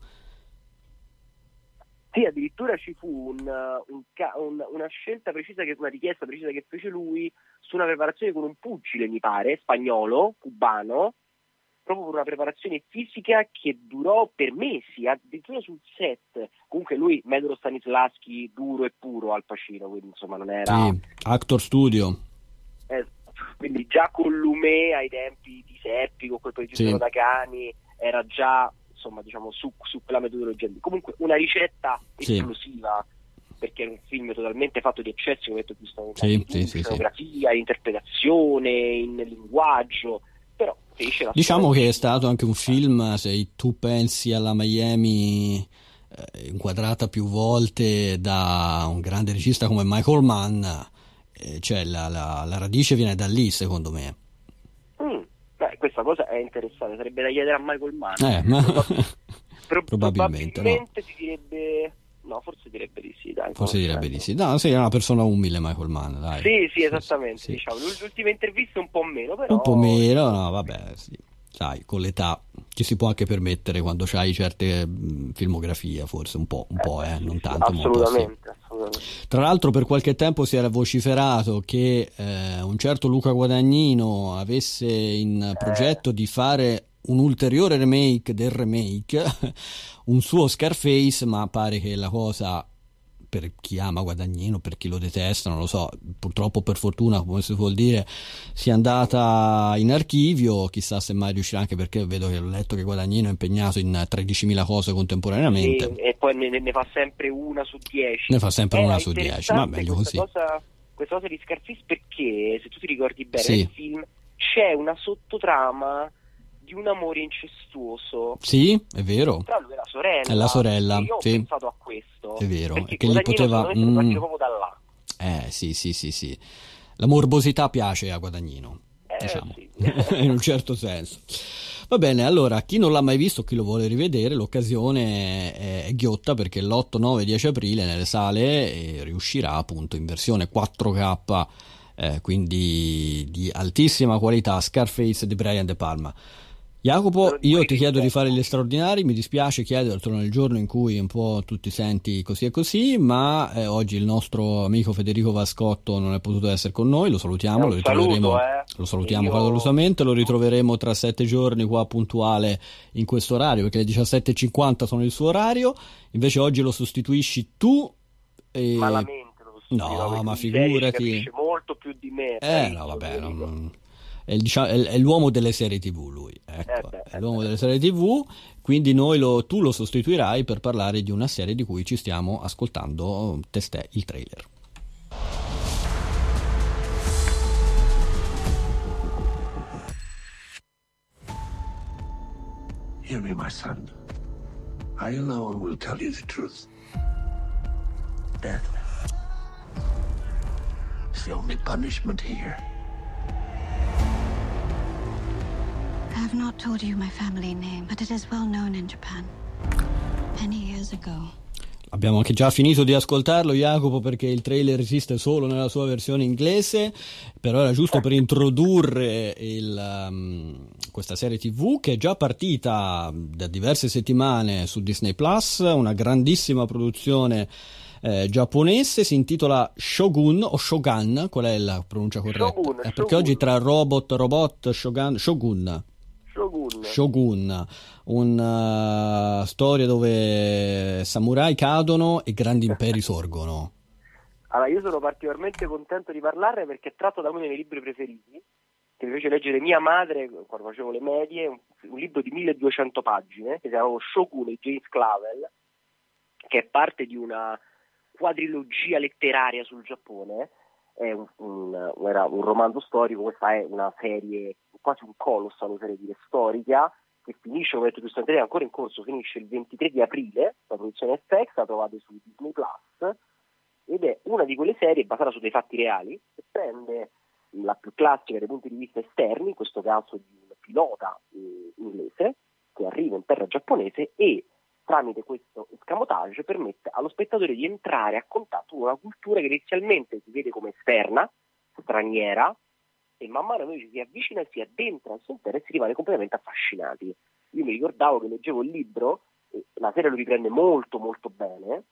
Sì, addirittura ci fu un, un, un, una scelta precisa, che una richiesta precisa che fece lui su una preparazione con un pugile, mi pare, spagnolo, cubano, proprio per una preparazione fisica che durò per mesi, addirittura sul set. Comunque lui, metodo Stanislavski, duro e puro Al Pacino, quindi insomma non era... Sì, Actor Studio. Eh, quindi già con Lumet ai tempi di Seppi, con quel regista sì. da Cani, era già... insomma diciamo su, su quella metodologia lì. Comunque una ricetta sì. esplosiva, perché è un film totalmente fatto di eccessi, come detto, sì, in sì, sì, scenografia, sì. in interpretazione, in linguaggio, però fece la diciamo storia. Che è stato anche un film, se tu pensi alla Miami eh, inquadrata più volte da un grande regista come Michael Mann, eh, cioè la, la, la radice viene da lì, secondo me. Mm. Beh, questa cosa è interessante, sarebbe da chiedere a Michael Mann. Eh, ma... Pro- probabilmente, probabilmente no. ti direbbe no, forse direbbe di sì, dai. Forse direbbe di sì. No, sei una persona umile, Michael Mann, dai. Sì, sì, esattamente, sì, diciamo. Le ultime interviste un po' meno, però. Un po' meno, no, vabbè, sì. Sai, con l'età ci si può anche permettere quando c'hai certe mh, filmografie, forse un po', un eh, po', eh, non sì, tanto, assolutamente, ma un po' sì. assolutamente. Tra l'altro per qualche tempo si era vociferato che eh, un certo Luca Guadagnino avesse in progetto eh. di fare un ulteriore remake del remake, un suo Scarface, ma pare che la cosa, per chi ama Guadagnino, per chi lo detesta, non lo so, purtroppo per fortuna, come si vuol dire, sia andata in archivio, chissà se mai riuscirà, anche perché vedo che ho letto che Guadagnino è impegnato in tredicimila cose contemporaneamente. E, e poi ne, ne fa sempre una su dieci. Ne fa sempre Era una su dieci, ma meglio così. Cosa, questa cosa di Scarface, perché se tu ti ricordi bene sì. nel film c'è una sottotrama di un amore incestuoso. Sì, è vero. Tra lui e la sorella. È la sorella, io ho sì. pensato a questo. È vero, perché che gli poteva mm. proprio da là. Eh, sì, sì, sì, sì. La morbosità piace a Guadagnino, eh, diciamo, sì. in un certo senso. Va bene, allora, chi non l'ha mai visto, chi lo vuole rivedere, l'occasione è, è ghiotta, perché l'otto, nove, dieci aprile nelle sale eh, riuscirà appunto in versione quattro K, eh, quindi di altissima qualità, Scarface di Brian De Palma. Jacopo, io ti chiedo di fare gli straordinari, mi dispiace chiedertelo nel giorno in cui un po' tu ti senti così e così, ma eh, oggi il nostro amico Federico Vascotto non è potuto essere con noi, lo salutiamo, lo ritroveremo, saluto, eh. lo salutiamo io... calorosamente, lo ritroveremo tra sette giorni qua puntuale in questo orario, perché le diciassette e cinquanta sono il suo orario, invece oggi lo sostituisci tu. E... Malamente lo sostituisco. No, ma figurati. Capisce molto più di me. Eh, no, vabbè, non... È, diciamo, è, è l'uomo delle serie tivù lui, ecco, eh beh, è l'uomo eh delle serie tivù, quindi noi lo, tu lo sostituirai per parlare di una serie di cui ci stiamo ascoltando testè il trailer. Hear me, my son. I alone will tell you the truth. Death is the only punishment here. I have not told you my family name, but it is well known in Japan. Many years ago. Abbiamo anche già finito di ascoltarlo, Jacopo, perché il trailer esiste solo nella sua versione inglese, però era giusto per introdurre il, um, questa serie tivù che è già partita da diverse settimane su Disney Plus, una grandissima produzione eh, giapponese, si intitola Shogun o Shogun, qual è la pronuncia corretta? Shogun, eh, perché Shogun. oggi tra robot, robot, Shogun, Shogun. Shogun. Shogun, una storia dove samurai cadono e grandi imperi sorgono. Allora, io sono particolarmente contento di parlarne perché è tratto da uno dei miei libri preferiti, che mi fece leggere mia madre quando facevo le medie, un, un libro di milleduecento pagine, che si chiama Shogun di James Clavell, che è parte di una quadrilogia letteraria sul Giappone. È un, un, era un romanzo storico, questa è una serie, quasi un colossal, una serie di storica, che finisce, come detto giustamente, è ancora in corso, finisce il ventitré di aprile, la produzione F X, la trovate su Disney Plus, ed è una di quelle serie basata su dei fatti reali, che prende la più classica dai punti di vista esterni, in questo caso di un pilota eh, inglese, che arriva in terra giapponese e tramite questo escamotage permette allo spettatore di entrare a contatto con una cultura che inizialmente si vede come esterna, straniera, e man mano noi ci si avvicina e si addentra al suo interno e si rimane completamente affascinati. Io mi ricordavo che leggevo il libro, e la serie lo riprende molto molto bene,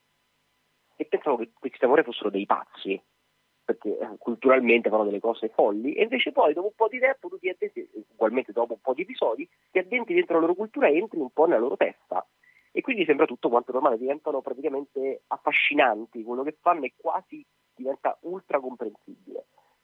e pensavo che questi samurai fossero dei pazzi, perché eh, culturalmente fanno delle cose folli, e invece poi dopo un po' di tempo tu ti addentri, ugualmente dopo un po' di episodi, ti addentri dentro la loro cultura e entri un po' nella loro testa. E quindi sembra tutto quanto normale, diventano praticamente affascinanti, quello che fanno è quasi, diventa ultra comprensibile.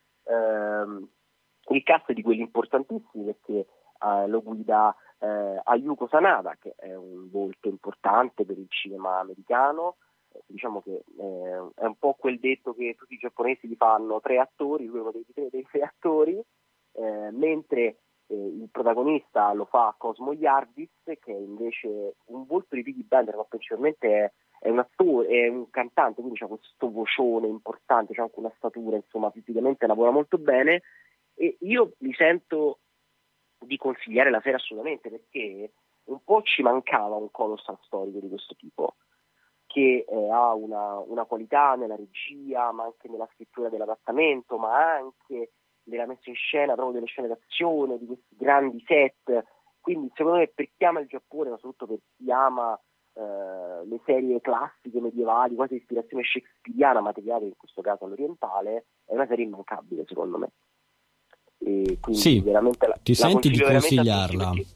Ehm, il cast è di quelli importantissimi, perché eh, lo guida eh, Ayuko Sanada, che è un volto importante per il cinema americano. Eh, diciamo che eh, è un po' quel detto che tutti i giapponesi li fanno tre attori, lui è uno dei tre, dei tre attori, eh, mentre Eh, il protagonista lo fa Cosmo Yardis, che è invece un volto di Peaky Blinders, ma principalmente è, è un attore, è un cantante, quindi ha questo vocione importante, c'ha anche una statura, insomma, fisicamente lavora molto bene, e io mi sento di consigliare la serie assolutamente, perché un po' ci mancava un colossal storico di questo tipo, che eh, ha una, una qualità nella regia, ma anche nella scrittura dell'adattamento, ma anche della messa in scena proprio delle scene d'azione, di questi grandi set. Quindi secondo me, per chi ama il Giappone, ma soprattutto per chi ama eh, le serie classiche medievali, quasi di ispirazione shakespeariana, ma tagliate in questo caso all'orientale, è una serie immancabile secondo me. E quindi sì, veramente la, ti la senti di consigliarla? Perché...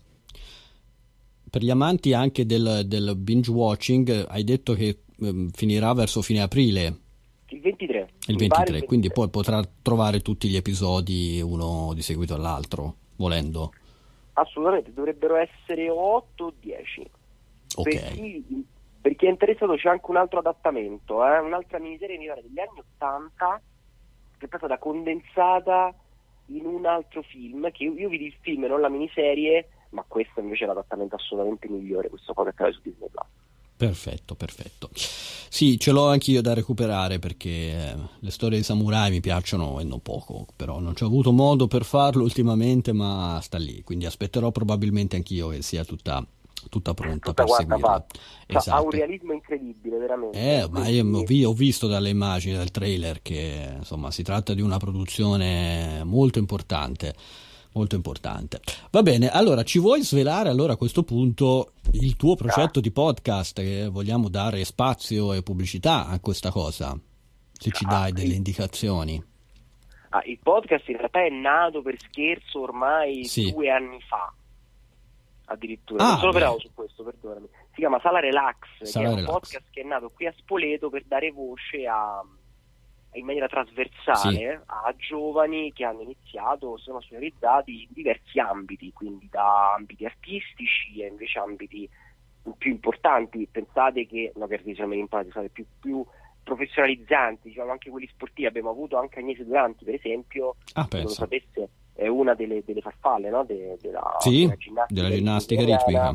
Per gli amanti anche del, del binge watching, hai detto che um, finirà verso fine aprile. Il ventitré. Il ventitré, quindi poi potrà trovare tutti gli episodi uno di seguito all'altro, volendo. Assolutamente, dovrebbero essere otto o dieci. Ok. Per chi, per chi è interessato c'è anche un altro adattamento, eh? Un'altra miniserie mi pare degli anni ottanta, che è stata condensata in un altro film, che io, io vidi il film e non la miniserie, ma questo invece è l'adattamento assolutamente migliore, questo qua che accade su Disney Plus. Perfetto, perfetto. Sì, ce l'ho anch'io da recuperare, perché eh, le storie di samurai mi piacciono e non poco, però non ci ho avuto modo per farlo ultimamente, ma sta lì, quindi aspetterò probabilmente anch'io che sia tutta, tutta pronta tutta per seguirla. Esatto. Ha un realismo incredibile, veramente. Eh, ma io ho, vi- ho visto dalle immagini del trailer che insomma si tratta di una produzione molto importante. Molto importante. Va bene, allora ci vuoi svelare allora a questo punto il tuo progetto ah. di podcast, che vogliamo dare spazio e pubblicità a questa cosa, se ci dai ah, delle indicazioni. Ah, il podcast in realtà è nato per scherzo ormai sì. due anni fa, addirittura. Ah, non sono bravo su questo, perdonami. Si chiama Sala Relax, Sala che è Relax. un podcast che è nato qui a Spoleto per dare voce a in maniera trasversale sì. a giovani che hanno iniziato, sono specializzati in diversi ambiti, quindi da ambiti artistici e invece ambiti più importanti. Pensate che, no, per diciamo importanti, più, più professionalizzanti, diciamo anche quelli sportivi. Abbiamo avuto anche Agnese Duranti, per esempio, ah, se non lo sapesse, è una delle, delle farfalle, no? De, della, sì, della ginnastica, della ginnastica ritmica.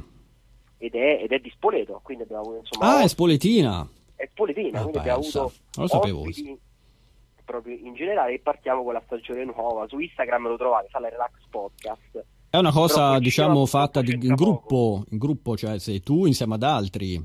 Ed è, ed è di Spoleto, quindi abbiamo avuto, insomma, ah, è spoletina. È spoletina, ah, quindi abbiamo avuto non lo sapevo. Ospiti, proprio in generale, e partiamo con la stagione nuova. Su Instagram lo trovate, Sala Relax Podcast. È una cosa, diciamo, fatta di, in gruppo, in gruppo, cioè sei tu insieme ad altri.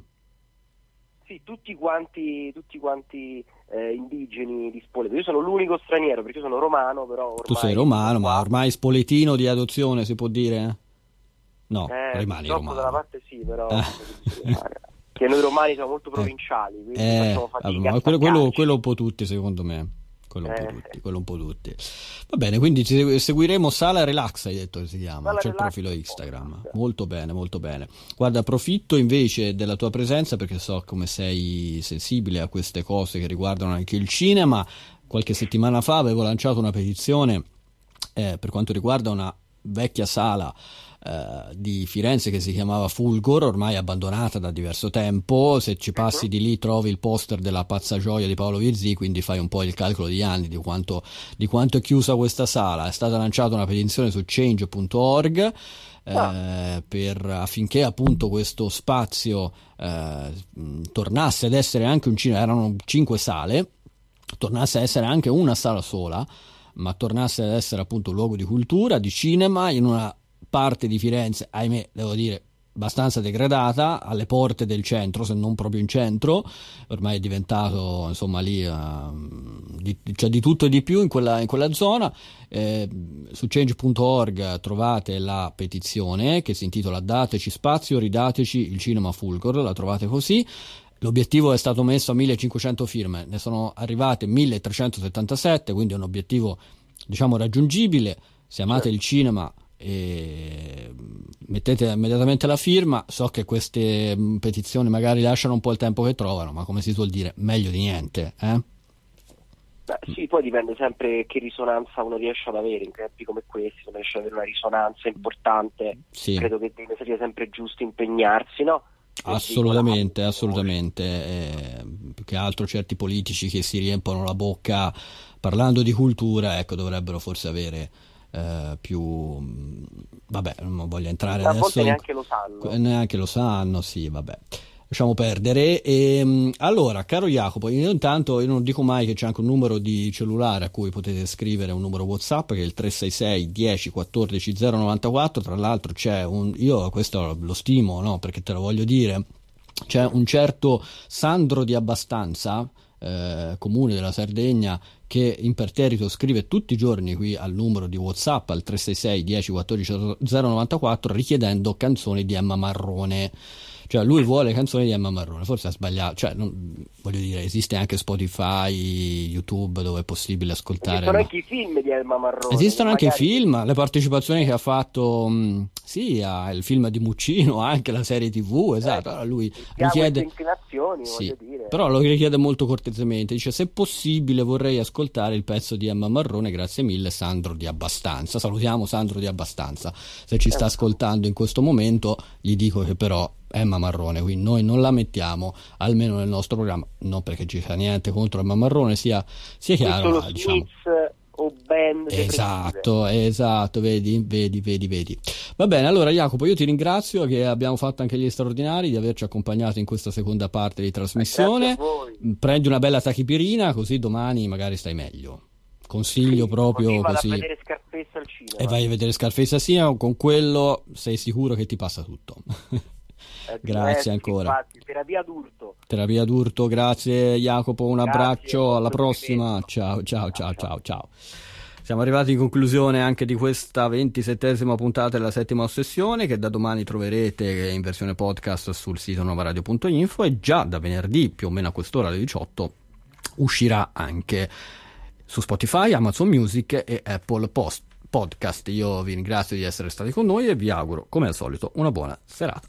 Sì, tutti quanti, tutti quanti eh, indigeni di Spoleto. Io sono l'unico straniero, perché io sono romano, però ormai... Tu sei romano, ma ormai spoletino di adozione, si può dire? No, eh, rimani romano. Dalla parte sì, però... che noi romani siamo molto provinciali, quindi eh, facciamo fatica vabbè, a quello, quello, staccarci. quello un po' tutti secondo me. Quello un, Eh. po tutti, quello un po' tutti. Va bene, quindi ci seguiremo Sala Relax, hai detto che si chiama, Sala c'è il Relax profilo Instagram. Molto bene, molto bene. Guarda, approfitto invece della tua presenza perché so come sei sensibile a queste cose che riguardano anche il cinema. Qualche settimana fa avevo lanciato una petizione eh, per quanto riguarda una vecchia sala Uh, di Firenze che si chiamava Fulgor, ormai abbandonata da diverso tempo. Se ci passi uh-huh. di lì trovi il poster della Pazza Gioia di Paolo Virzì, quindi fai un po' il calcolo di anni di quanto, di quanto è chiusa questa sala. È stata lanciata una petizione su change punto org eh, per, affinché appunto questo spazio eh, tornasse ad essere anche un cinema. Erano cinque sale, tornasse ad essere anche una sala sola, ma tornasse ad essere appunto un luogo di cultura, di cinema, in una parte di Firenze, ahimè, devo dire, abbastanza degradata, alle porte del centro, se non proprio in centro. Ormai è diventato, insomma, lì uh, di, c'è di tutto e di più in quella, in quella zona. Eh, su change punto org trovate la petizione che si intitola Dateci spazio, ridateci il cinema Fulgor, la trovate così. L'obiettivo è stato messo a millecinquecento firme, ne sono arrivate milletrecentosettantasette, quindi è un obiettivo, diciamo, raggiungibile. Se amate il cinema e mettete immediatamente la firma. So che queste petizioni magari lasciano un po' il tempo che trovano, ma come si suol dire, meglio di niente, eh? Beh, sì, poi dipende sempre che risonanza uno riesce ad avere in tempi come questi. Se uno riesce ad avere una risonanza importante, sì. Credo che deve sia sempre giusto impegnarsi, no? Assolutamente, assolutamente. Eh, più che altro certi politici che si riempiono la bocca parlando di cultura, ecco, dovrebbero forse avere Uh, più vabbè, non voglio entrare a adesso volte in... neanche lo sanno neanche lo sanno sì, vabbè, lasciamo perdere. E allora, caro Jacopo, io intanto io non dico mai che c'è anche un numero di cellulare a cui potete scrivere, un numero WhatsApp che è il tre sei sei dieci quattordici zero novantaquattro. Tra l'altro c'è un, io questo lo stimo, no, perché te lo voglio dire, c'è un certo Sandro di Abbastanza, Eh, comune della Sardegna, che imperterrito scrive tutti i giorni qui al numero di WhatsApp al tre sei sei dieci quattordici zero novantaquattro richiedendo canzoni di Emma Marrone. Cioè lui vuole canzoni di Emma Marrone, forse ha sbagliato, cioè non, voglio dire, esiste anche Spotify, YouTube dove è possibile ascoltare. Esistono ma... anche i film di Emma Marrone. Esistono anche magari... i film, le partecipazioni che ha fatto, mh, sì, il film di Muccino, anche la serie tivù, esatto. Allora lui richiede inclinazioni, sì, voglio dire. però lo richiede molto cortesemente, dice se possibile vorrei ascoltare il pezzo di Emma Marrone, grazie mille Sandro di Abbastanza. Salutiamo Sandro di Abbastanza, se ci sta ascoltando in questo momento gli dico che però Emma Marrone, quindi noi non la mettiamo almeno nel nostro programma, non perché ci sia niente contro Emma Marrone, sia, sia chiaro, ma, diciamo, o band esatto, esatto, vedi, vedi, vedi, vedi. Va bene, allora Jacopo, io ti ringrazio che abbiamo fatto anche gli straordinari di averci accompagnato in questa seconda parte di trasmissione. Prendi una bella tachipirina così domani magari stai meglio. Consiglio sì, proprio così. Vai a vedere Scarface al cinema. E vai a vedere Scarface al cinema, con quello sei sicuro che ti passa tutto. Eh, grazie eh, ancora. Infatti, terapia d'urto. Terapia d'urto, grazie Jacopo, un grazie, abbraccio, alla prossima. Ciao, ciao, ciao, ciao, ciao. Siamo arrivati in conclusione anche di questa ventisettesima puntata della settima ossessione, che da domani troverete in versione podcast sul sito novaradio punto info, e già da venerdì più o meno a quest'ora alle diciotto uscirà anche su Spotify, Amazon Music e Apple Post Podcast. Io vi ringrazio di essere stati con noi e vi auguro come al solito una buona serata.